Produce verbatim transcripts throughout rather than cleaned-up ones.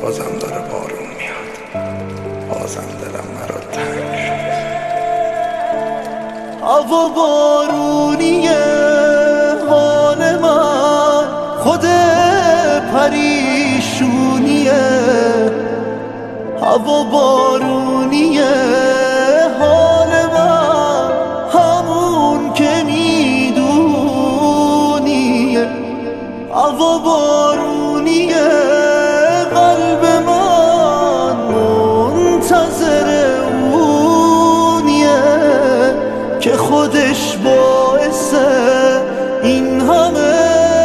بازم داره بارون میاد، بازم دلم مرا تنگ شد. هوا بارونیه حال من، خود پریشونیه. هوا بارونیه حال من، همون که میدونیه. هوا بارونیه قلب من منتظر اونیه که خودش باعث این همه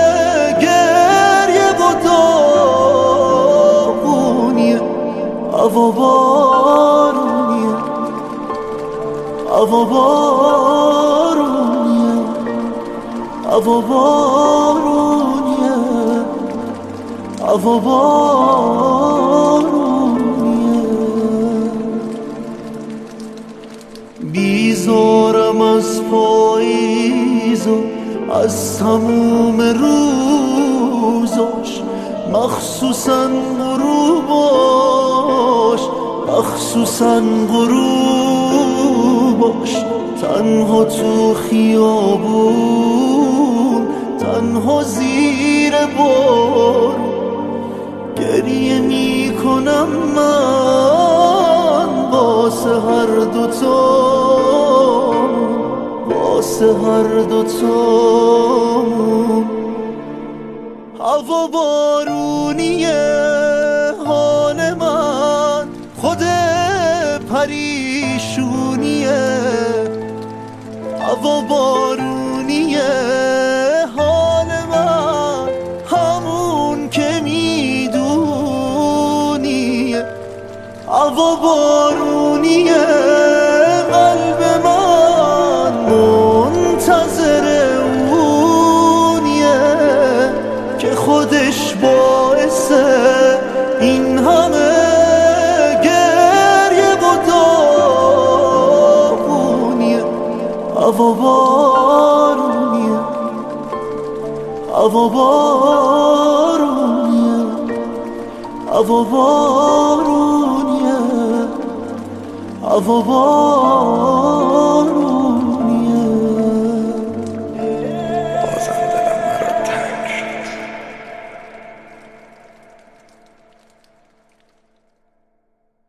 گریه و داغونیه. هوا بارونیه، هوا بارونیه، هوا بارونیه، هوا بارونیه. بیزارم از پاییز و از تموم روزاش، مخصوصا غروباش، مخصوصا غروباش. تنها تو خیابون، تنها زیر بارون گریه میکنم من واسه هر دوتا، واسه هر دوتا. هوا بارونیه حال من، خود پریشونیه. هوا بارونیه حال من، همون که میدونیه. هوا بارونیه قلب من منتظر اونیه که خودش باعث این همه گریه و داغونیه. هوا بارونیه، هوا بارونیه، هوا بارونیه، هوا بارونیه.